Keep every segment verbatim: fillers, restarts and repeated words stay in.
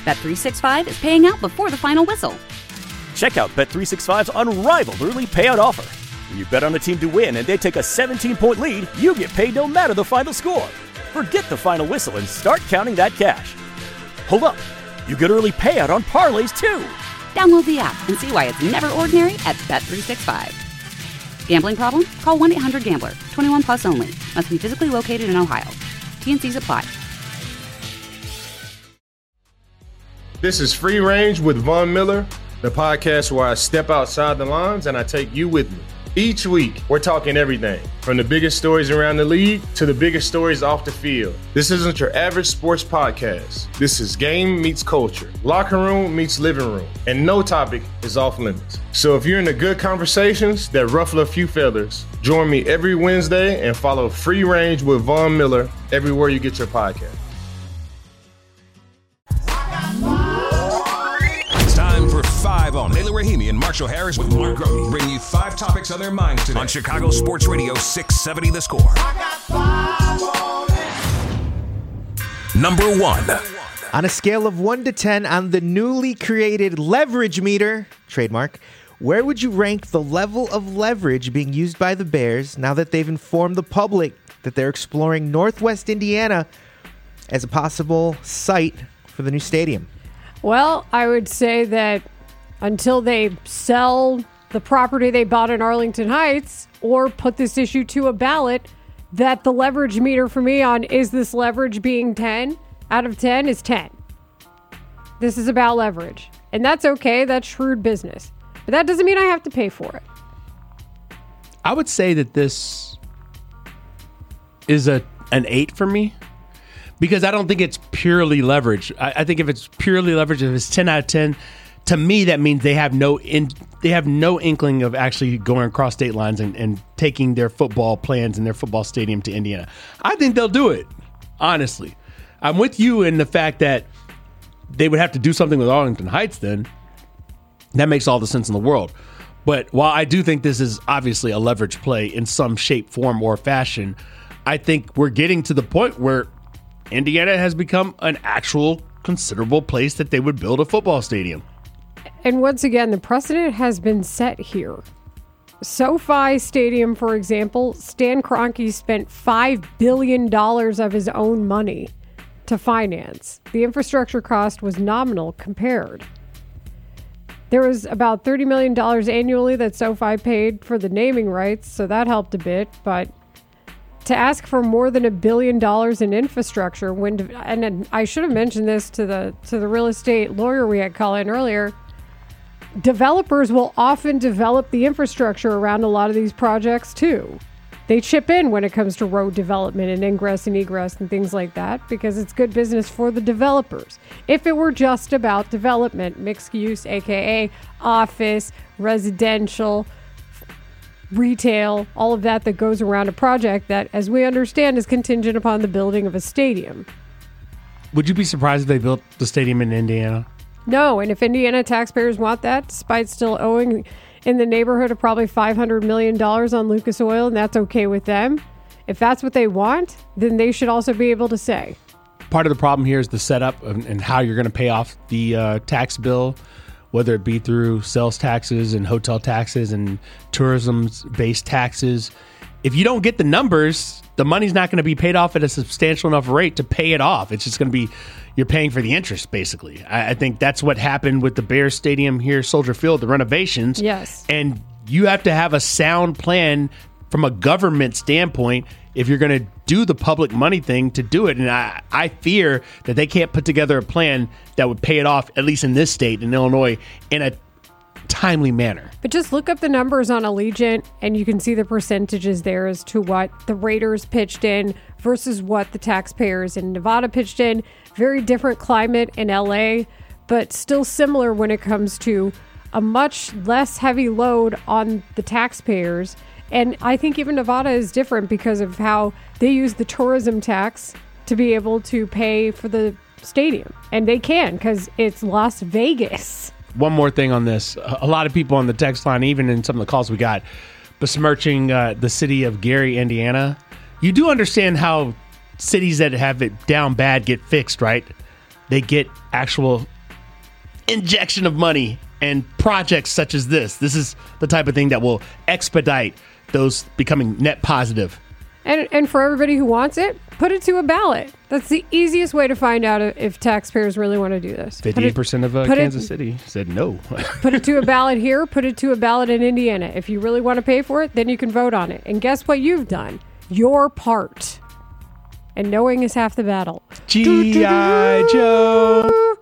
Bet three sixty-five is paying out before the final whistle. Check out Bet three sixty-five's unrivaled early payout offer. When you bet on a team to win and they take a seventeen-point lead, you get paid no matter the final score. Forget the final whistle and start counting that cash. Hold up. You get early payout on parlays, too. Download the app and see why it's never ordinary at Bet three sixty-five. Gambling problem? Call one eight hundred gambler. twenty-one plus only. Must be physically located in Ohio. T N Cs apply. This is Free Range with Von Miller, the podcast where I step outside the lines and I take you with me. Each week, we're talking everything from the biggest stories around the league to the biggest stories off the field. This isn't your average sports podcast. This is game meets culture, locker room meets living room, and no topic is off limits. So if you're into good conversations that ruffle a few feathers, join me every Wednesday and follow Free Range with Von Miller everywhere you get your podcast. Five on Layla Rahimi and Marshall Harris with Mark Grote bring you five topics on their minds today on Chicago Sports Radio six seventy The Score. Number one. On a scale of one to ten on the newly created leverage meter, trademark, where would you rank the level of leverage being used by the Bears now that they've informed the public that they're exploring Northwest Indiana as a possible site for the new stadium? Well, I would say that until they sell the property they bought in Arlington Heights or put this issue to a ballot, that the leverage meter for me on is this leverage being ten out of ten is ten. This is about leverage. And that's okay. That's shrewd business. But that doesn't mean I have to pay for it. I would say that this is a an eight for me because I don't think it's purely leverage. I, I think if it's purely leverage, if it's ten out of ten, to me, that means they have no in, they have no inkling of actually going across state lines and, and taking their football plans and their football stadium to Indiana. I think they'll do it, honestly. I'm with you in the fact that they would have to do something with Arlington Heights then. That makes all the sense in the world. But while I do think this is obviously a leverage play in some shape, form, or fashion, I think we're getting to the point where Indiana has become an actual considerable place that they would build a football stadium. And once again, the precedent has been set here. SoFi Stadium, for example, Stan Kroenke spent five billion dollars of his own money to finance. The infrastructure cost was nominal compared. There was about thirty million dollars annually that SoFi paid for the naming rights, so that helped a bit. But to ask for more than a billion dollars in infrastructure, when and I should have mentioned this to the to the real estate lawyer we had call in earlier, developers will often develop the infrastructure around a lot of these projects too. They chip in when it comes to road development and ingress and egress and things like that because it's good business for the developers. If it were just about development, mixed use, aka office, residential, retail, all of that that goes around a project that, as we understand, is contingent upon the building of a stadium. Would you be surprised if they built the stadium in Indiana? No, and if Indiana taxpayers want that, despite still owing in the neighborhood of probably five hundred million dollars on Lucas Oil, and that's okay with them, if that's what they want, then they should also be able to say. Part of the problem here is the setup and, and how you're going to pay off the uh, tax bill, whether it be through sales taxes and hotel taxes and tourism-based taxes. If you don't get the numbers, the money's not going to be paid off at a substantial enough rate to pay it off. It's just going to be, you're paying for the interest, basically. I, I think that's what happened with the Bears Stadium here, Soldier Field, the renovations. Yes. And you have to have a sound plan from a government standpoint if you're going to do the public money thing to do it. And I, I fear that they can't put together a plan that would pay it off, at least in this state, in Illinois, in a timely manner. But just look up the numbers on Allegiant and you can see the percentages there as to what the Raiders pitched in versus what the taxpayers in Nevada pitched in. Very different climate in L A, but still similar when it comes to a much less heavy load on the taxpayers. And I think even Nevada is different because of how they use the tourism tax to be able to pay for the stadium. And they can because it's Las Vegas. One more thing on this. A lot of people on the text line, even in some of the calls we got, besmirching uh, the city of Gary, Indiana. You do understand how cities that have it down bad get fixed, right? They get actual injection of money and projects such as this. This is the type of thing that will expedite those becoming net positive. And and for everybody who wants it, put it to a ballot. That's the easiest way to find out if taxpayers really want to do this. fifty-eight percent of uh, put it- Kansas City said no. Put it to a ballot here, put it to a ballot in Indiana. If you really want to pay for it, then you can vote on it. And guess what you've done? Your part. And knowing is half the battle. G I. Joe.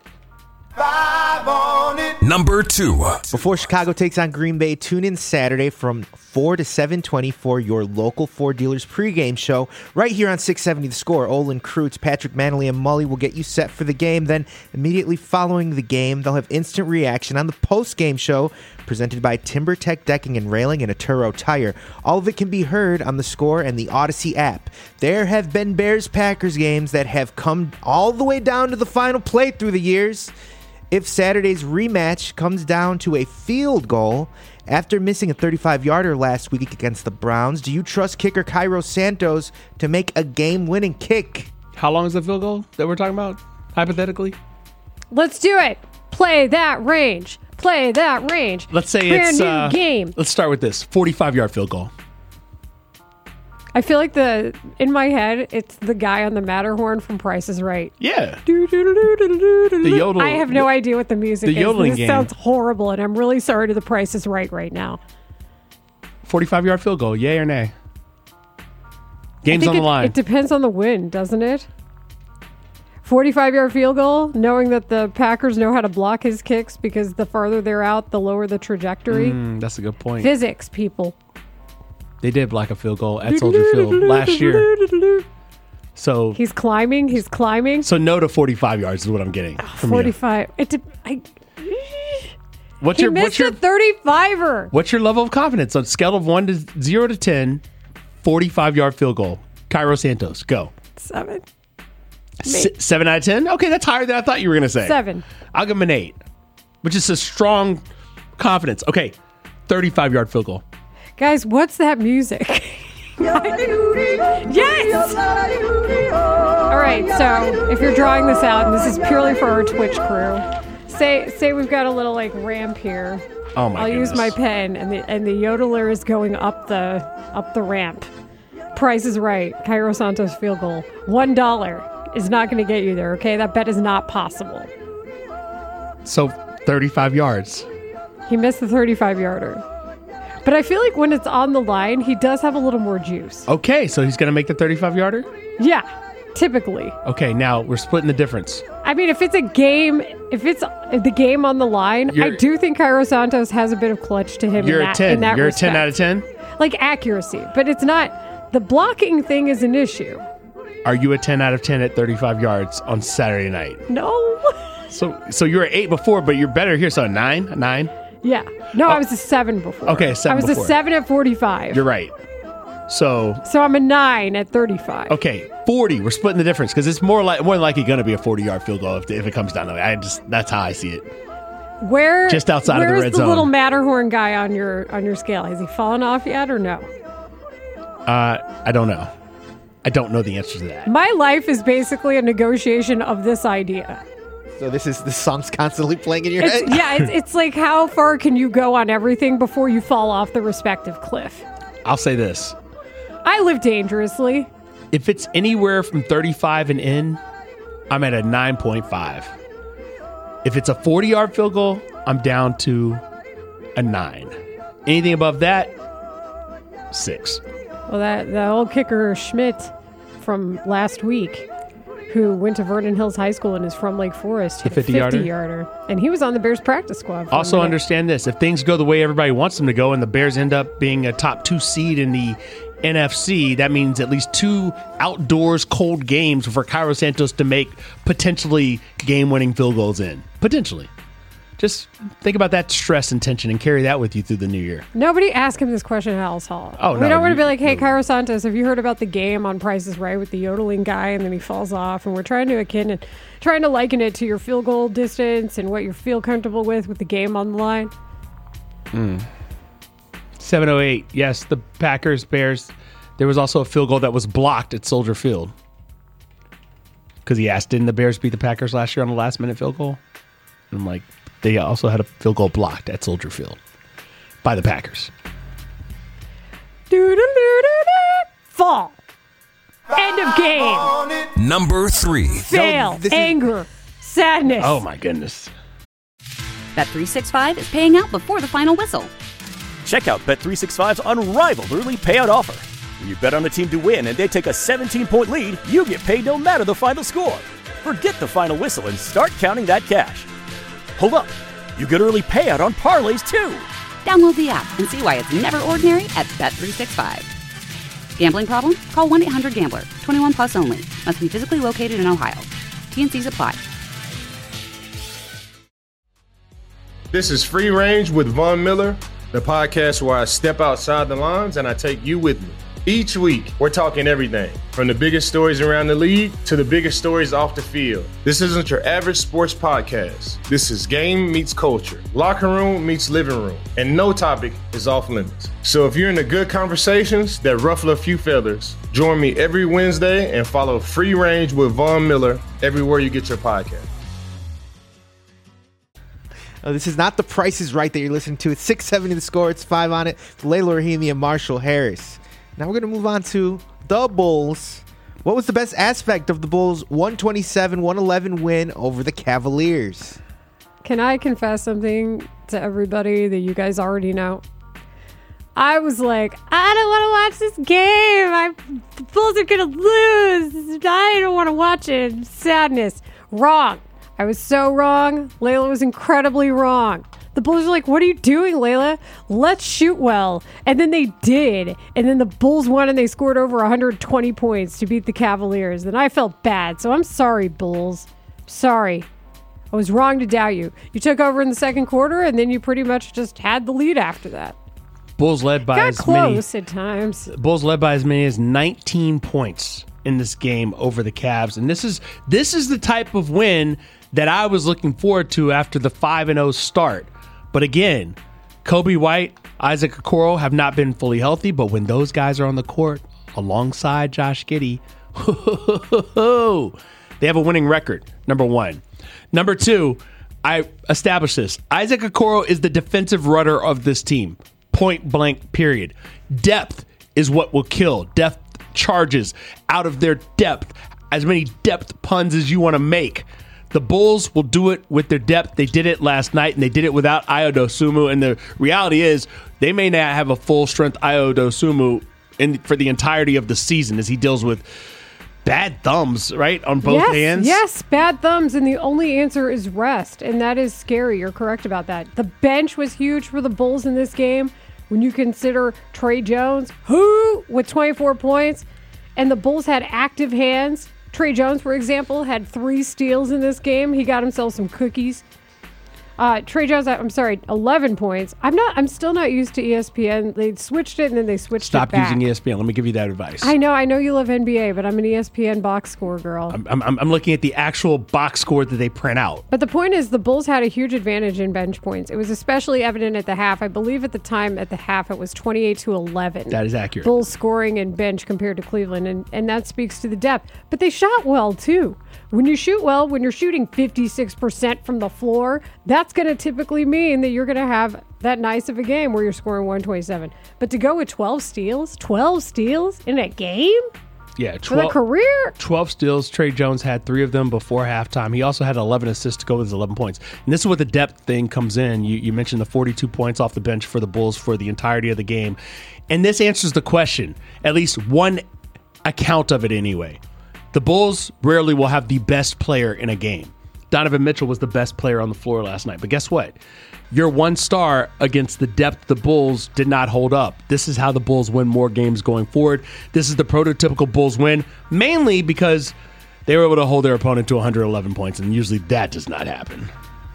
Number two. Before Chicago takes on Green Bay, tune in Saturday from four to seven twenty for your local Ford dealers pregame show right here on six seventy The Score. Olin Kreutz, Patrick Manley, and Mully will get you set for the game. Then immediately following the game, they'll have instant reaction on the postgame show presented by TimberTech Decking and Railing and Atturo Tire. All of it can be heard on The Score and the Odyssey app. There have been Bears-Packers games that have come all the way down to the final play through the years. If Saturday's rematch comes down to a field goal after missing a thirty-five-yarder last week against the Browns, do you trust kicker Cairo Santos to make a game-winning kick? How long is the field goal that we're talking about, hypothetically? Let's do it. Play that range. Play that range. Let's say Brand it's new uh, game. Let's start with this forty-five-yard field goal. I feel like the in my head, it's the guy on the Matterhorn from Price is Right. Yeah. The yodel- I have no idea what the music the is. yodeling This game. sounds horrible, and I'm really sorry to the Price is Right right now. forty-five-yard field goal, yay or nay? I Game's think on the it, line. It depends on the win, doesn't it? forty-five-yard field goal, knowing that the Packers know how to block his kicks because the farther they're out, the lower the trajectory. Mm, that's a good point. Physics, people. They did block a field goal at Soldier Field last year. So He's climbing. He's climbing. so no to forty-five yards is what I'm getting from you. forty-five. It de- I, What's he your missed what's your a thirty-fiver. what's your level of confidence on a scale of one to zero to ten? forty-five-yard field goal. Cairo Santos, go. Seven. S- seven out of ten. Okay, that's higher than I thought you were going to say. Seven. I'll give him an eight, which is a strong confidence. Okay, thirty-five-yard field goal. Guys, what's that music? Yes! All right, so if you're drawing this out, and this is purely for our Twitch crew, say say we've got a little like ramp here. Oh my I'll goodness. use my pen, and the and the yodeler is going up the up the ramp. Price is Right. Cairo Santos field goal. One dollar is not going to get you there. Okay, that bet is not possible. So thirty-five yards. He missed the thirty-five yarder. But I feel like when it's on the line, he does have a little more juice. Okay, so he's going to make the thirty-five-yarder? Yeah, typically. Okay, now we're splitting the difference. I mean, if it's a game, if it's the game on the line, I You're- do think Cairo Santos has a bit of clutch to him. You're in a that, ten. In that You're respect. a ten out of ten? Like accuracy, but it's not. The blocking thing is an issue. Are you a ten out of ten at thirty-five yards on Saturday night? No. So so you were eight before, but you're better here. So a nine? A nine? Yeah. No, I was a seven before. Okay, a seven I was before. a seven at forty-five. You're right. So, So I'm a nine at thirty-five. okay, forty. We're splitting the difference because it's more like more than likely going to be a forty-yard field goal if, if it comes down to it. I just that's how I see it. Where Just outside of the where's red the zone. little Matterhorn guy on your on your scale? Has he fallen off yet or no? Uh, I don't know. I don't know the answer to that. My life is basically a negotiation of this idea. So this is the song's constantly playing in your It's, head? yeah, it's, it's like how far can you go on everything before you fall off the respective cliff? I'll say this: I live dangerously. if it's anywhere from thirty-five and in, I'm at a nine point five. If it's a forty-yard field goal, I'm down to a nine. Anything above that, six. Well, that the old kicker Schmidt from last week, who went to Vernon Hills High School and is from Lake Forest, hit The a fifty-yarder? fifty-yarder, and he was on the Bears practice squad. For a Also minute. understand this: if things go the way everybody wants them to go, and the Bears end up being a top two seed in the N F C, that means at least two outdoors cold games for Cairo Santos to make potentially game-winning field goals in. Potentially. Just think about that stress and tension and carry that with you through the new year. Nobody asked him this question at Alice Hall. Oh, we no, don't want to you- be like, hey, no. Cairo Santos, have you heard about the game on Price is Right with the yodeling guy and then he falls off? And we're trying to akin and trying to liken it to your field goal distance and what you feel comfortable with with the game on the line. seven oh eight. Yes, the Packers, Bears. There was also a field goal that was blocked at Soldier Field. Because he asked, didn't the Bears beat the Packers last year on the last minute field goal? And I'm like, They also had a field goal blocked at Soldier Field by the Packers. Doo-doo-doo-doo-doo. Fall. End of game. Number three. Fail. No, this is- Anger. Sadness. Oh, my goodness. Bet three sixty-five is paying out before the final whistle. Check out Bet three sixty-five's unrivaled early payout offer. When you bet on a team to win and they take a seventeen-point lead, you get paid no matter the final score. Forget the final whistle and start counting that cash. Hold up. You get early payout on parlays, too. Download the app and see why it's never ordinary at Bet three sixty-five. Gambling problem? Call one eight hundred gambler. twenty-one plus only. Must be physically located in Ohio. T N Cs apply. This is Free Range with Von Miller, the podcast where I step outside the lines and I take you with me. Each week, we're talking everything from the biggest stories around the league to the biggest stories off the field. This isn't your average sports podcast. This is game meets culture, locker room meets living room, and no topic is off limits. So if you're into good conversations that ruffle a few feathers, join me every Wednesday and follow Free Range with Von Miller everywhere you get your podcast. Oh, this is not The Price is Right that you're listening to. It's six seventy The Score. It's five on it. It's Layla Rahimi and Marshall Harris. Now we're going to move on to the Bulls. What was the best aspect of the Bulls' one twenty-seven one eleven win over the Cavaliers? Can I confess something to everybody that you guys already know? I was like, I don't want to watch this game. I, the Bulls are going to lose. I don't want to watch it. Sadness. Wrong. I was so wrong. Layla was incredibly wrong. The Bulls are like, what are you doing, Layla? Let's shoot well. And then they did. And then the Bulls won and they scored over one hundred twenty points to beat the Cavaliers. And I felt bad. So I'm sorry, Bulls. Sorry. I was wrong to doubt you. You took over in the second quarter and then you pretty much just had the lead after that. Bulls led by Got as close many, at times. Bulls led by as many as nineteen points in this game over the Cavs. And this is this is the type of win that I was looking forward to after the five and oh start. But again, Kobe White, Isaac Okoro have not been fully healthy, but when those guys are on the court alongside Josh Giddey, they have a winning record, number one. Number two, I established this. Isaac Okoro is the defensive rudder of this team. Point blank, period. Depth is what will kill. Depth charges out of their depth. As many depth puns as you want to make. The Bulls will do it with their depth. They did it last night, and they did it without Ayo Dosunmu. And the reality is, they may not have a full-strength Ayo Dosunmu in for the entirety of the season as he deals with bad thumbs, right, on both yes, hands. Yes, bad thumbs, and the only answer is rest, and that is scary. You're correct about that. The bench was huge for the Bulls in this game. When you consider Trey Jones, who with twenty-four points, and the Bulls had active hands. Trey Jones, for example, had three steals in this game. He got himself some cookies. Uh, Trey Jones, I'm sorry, eleven points. I'm not. I'm still not used to E S P N. They switched it and then they switched Stop it back. using E S P N. Let me give you that advice. I know. I know you love N B A, but I'm an E S P N box score girl. I'm, I'm, I'm looking at the actual box score that they print out. But the point is, the Bulls had a huge advantage in bench points. It was especially evident at the half. I believe at the time at the half it was twenty-eight to eleven. That is accurate. Bulls scoring in bench compared to Cleveland, and, and that speaks to the depth. But they shot well, too. When you shoot well, when you're shooting fifty-six percent from the floor, that's going to typically mean that you're going to have that nice of a game where you're scoring one twenty-seven. But to go with twelve steals, twelve steals in a game? Yeah, For the career? twelve steals. Trey Jones had three of them before halftime. He also had eleven assists to go with his eleven points. And this is where the depth thing comes in. You, you mentioned the forty-two points off the bench for the Bulls for the entirety of the game. And this answers the question, at least one account of it anyway. The Bulls rarely will have the best player in a game. Donovan Mitchell was the best player on the floor last night. But guess what? Your one star against the depth the Bulls did not hold up. This is how the Bulls win more games going forward. This is the prototypical Bulls win, mainly because they were able to hold their opponent to one hundred eleven points, and usually that does not happen.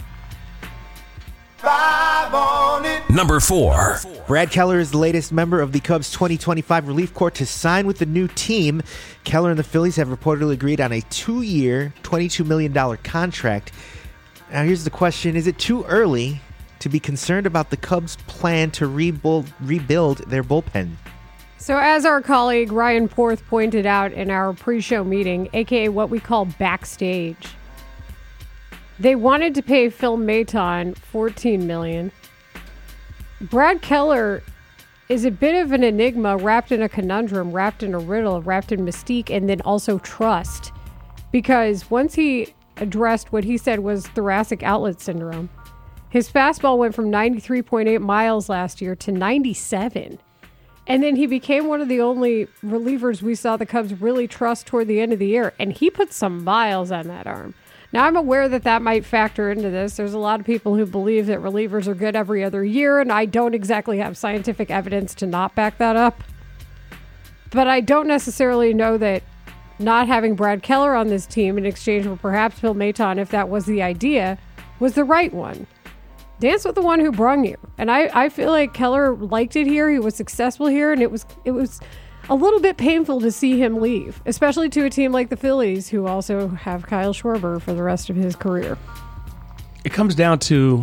Five on it. Number four. Brad Keller is the latest member of the Cubs' twenty twenty-five relief corps to sign with the new team. Keller and the Phillies have reportedly agreed on a two-year, twenty-two million dollars contract. Now, here's the question. Is it too early to be concerned about the Cubs' plan to rebuild, rebuild their bullpen? So as our colleague Ryan Porth pointed out in our pre-show meeting, a k a what we call backstage, They wanted to pay Phil Maton fourteen million dollars. Brad Keller is a bit of an enigma, wrapped in a conundrum, wrapped in a riddle, wrapped in mystique, and then also trust. Because once he addressed what he said was thoracic outlet syndrome, his fastball went from ninety-three point eight miles last year to ninety-seven. And then he became one of the only relievers we saw the Cubs really trust toward the end of the year. And he put some miles on that arm. Now, I'm aware that that might factor into this. There's a lot of people who believe that relievers are good every other year, and I don't exactly have scientific evidence to not back that up. But I don't necessarily know that not having Brad Keller on this team in exchange for perhaps Phil Maton, if that was the idea, was the right one. Dance with the one who brung you. And I, I feel like Keller liked it here. He was successful here, and it was it was a little bit painful to see him leave, especially to a team like the Phillies, who also have Kyle Schwarber for the rest of his career. It comes down to,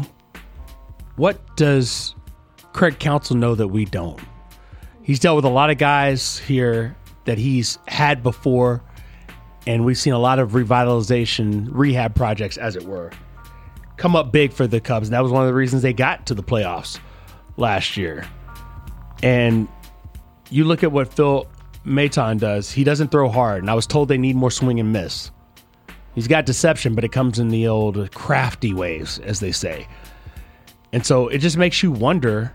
what does Craig Counsell know that we don't? He's dealt with a lot of guys here that he's had before, and we've seen a lot of revitalization, rehab projects, as it were, come up big for the Cubs. And that was one of the reasons they got to the playoffs last year. And you look at what Phil Maton does. He doesn't throw hard, and I was told they need more swing and miss. He's got deception, but it comes in the old crafty ways, as they say. And so it just makes you wonder,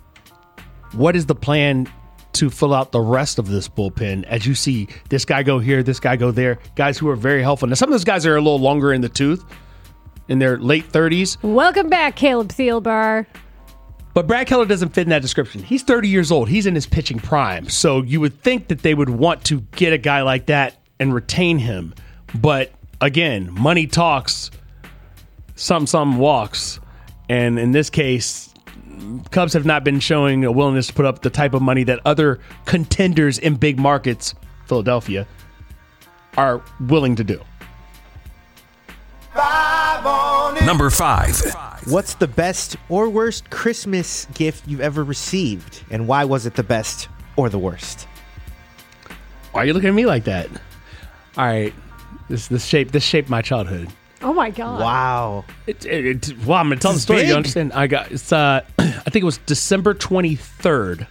what is the plan to fill out the rest of this bullpen as you see this guy go here, this guy go there, guys who are very helpful. Now, some of those guys are a little longer in the tooth, in their late thirties. Welcome back, Caleb Thielbar. But Brad Keller doesn't fit in that description. He's thirty years old. He's in his pitching prime. So you would think that they would want to get a guy like that and retain him. But again, money talks, some some walks. And in this case, Cubs have not been showing a willingness to put up the type of money that other contenders in big markets, Philadelphia, are willing to do. Number five. What's the best or worst Christmas gift you've ever received? And why was it the best or the worst? Why are you looking at me like that? All right. This this shape this shaped my childhood. Oh my God. Wow. It, it, it, well, I'm going to tell This the story. is You big. understand? I got it's. Uh, I think it was December twenty-third,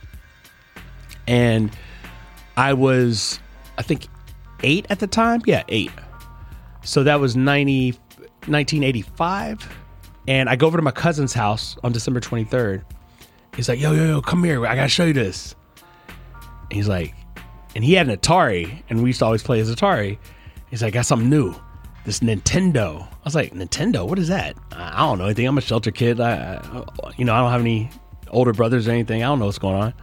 and I was, I think, eight at the time. Yeah, eight. So that was ninety, nineteen eighty-five, and I go over to my cousin's house on December twenty-third. He's like, "Yo, yo, yo, come here! I gotta show you this." And he's like, and he had an Atari, and we used to always play his Atari. He's like, "I got something new. This Nintendo." I was like, "Nintendo? What is that?" I don't know anything. I'm a shelter kid. I, I, you know, I don't have any older brothers or anything. I don't know what's going on.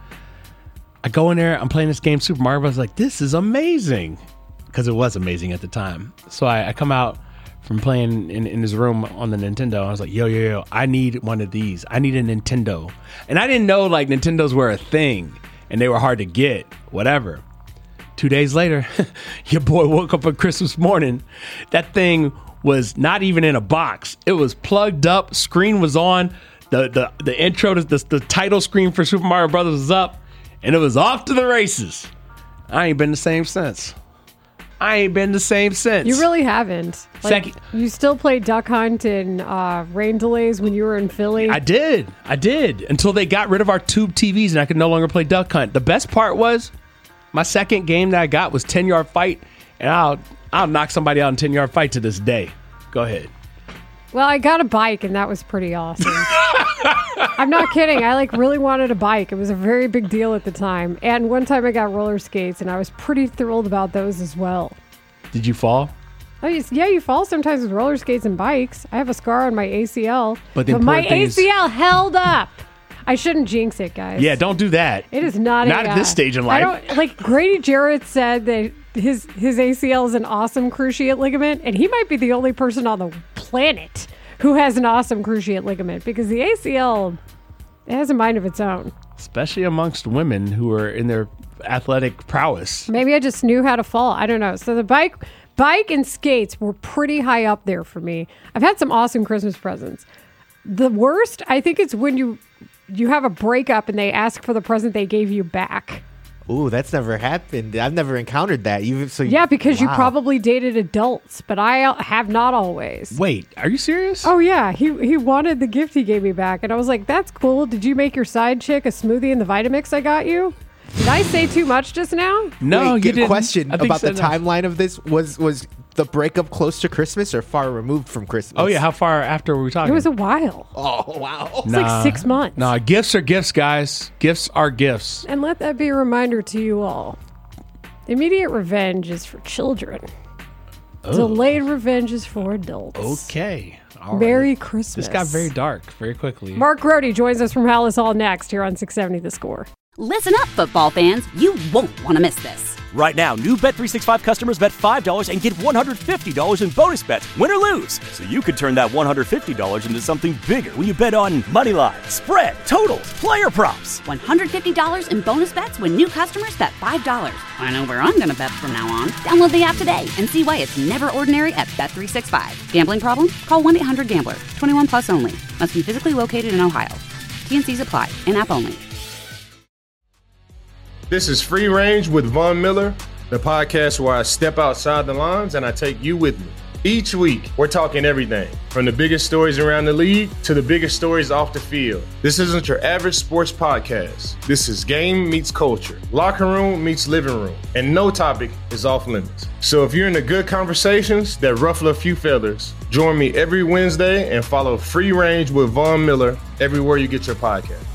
I go in there. I'm playing this game, Super Mario Bros. Like, this is amazing, because it was amazing at the time. So I, I come out from playing in, in his room on the Nintendo. I was like, yo, yo, yo, I need one of these. I need a Nintendo. And I didn't know, like, Nintendos were a thing, and they were hard to get, whatever. Two days later, your boy woke up on Christmas morning. That thing was not even in a box. It was plugged up. Screen was on. The the, the intro, to the, the title screen for Super Mario Brothers was up. And it was off to the races. I ain't been the same since. I ain't been the same since. You really haven't. Like, Second- you still play Duck Hunt and uh, Rain Delays when you were in Philly. I did. I did. Until they got rid of our tube T Vs and I could no longer play Duck Hunt. The best part was, my second game that I got was ten-yard fight, and I'll I'll knock somebody out in ten-yard fight to this day. Go ahead. Well, I got a bike, and that was pretty awesome. I'm not kidding. I like really wanted a bike. It was a very big deal at the time. And one time I got roller skates, and I was pretty thrilled about those as well. Did you fall? Oh, yes, yeah, you fall sometimes with roller skates and bikes. I have a scar on my A C L, But the my important thing is- A C L held up. I shouldn't jinx it, guys. Yeah, don't do that. It is not. Not a, at this uh, stage in I life. don't like. Grady Jarrett said that his his A C L is an awesome cruciate ligament, and he might be the only person on the planet who has an awesome cruciate ligament, because the A C L, it has a mind of its own. Especially amongst women who are in their athletic prowess. Maybe I just knew how to fall. I don't know. So the bike, bike and skates were pretty high up there for me. I've had some awesome Christmas presents. The worst, I think, it's when you you have a breakup and they ask for the present they gave you back. Ooh, that's never happened. I've never encountered that. You so Yeah, because wow. you probably dated adults, but I have not always. Wait, are you serious? Oh yeah, he he wanted the gift he gave me back, and I was like, "That's cool. Did you make your side chick a smoothie in the Vitamix I got you?" Did I say too much just now? No, Wait, you good didn't. question I think about so, the no. timeline of this. Was was the breakup close to Christmas or far removed from Christmas? Oh yeah, how far after were we talking? It was a while. Oh wow. It's like six months. Nah, gifts are gifts, guys. Gifts are gifts. And let that be a reminder to you all. Immediate revenge is for children. Delayed revenge is for adults. Okay. All right. Merry Christmas. This got very dark very quickly. Mark Grody joins us from Hallis Hall next here on six seventy The Score. Listen up, football fans. You won't want to miss this. Right now, new Bet three sixty-five customers bet five dollars and get one hundred fifty dollars in bonus bets, win or lose. So you could turn that one hundred fifty dollars into something bigger when you bet on money line, spread, totals, player props. one hundred fifty dollars in bonus bets when new customers bet five dollars. I know where I'm going to bet from now on. Download the app today and see why it's never ordinary at Bet three sixty-five. Gambling problem? Call one eight hundred gambler. twenty-one plus only. Must be physically located in Ohio. T N Cs apply. In-app only. This is Free Range with Von Miller, the podcast where I step outside the lines and I take you with me. Each week, we're talking everything from the biggest stories around the league to the biggest stories off the field. This isn't your average sports podcast. This is game meets culture, locker room meets living room, and no topic is off limits. So if you're into good conversations that ruffle a few feathers, join me every Wednesday and follow Free Range with Von Miller everywhere you get your podcast.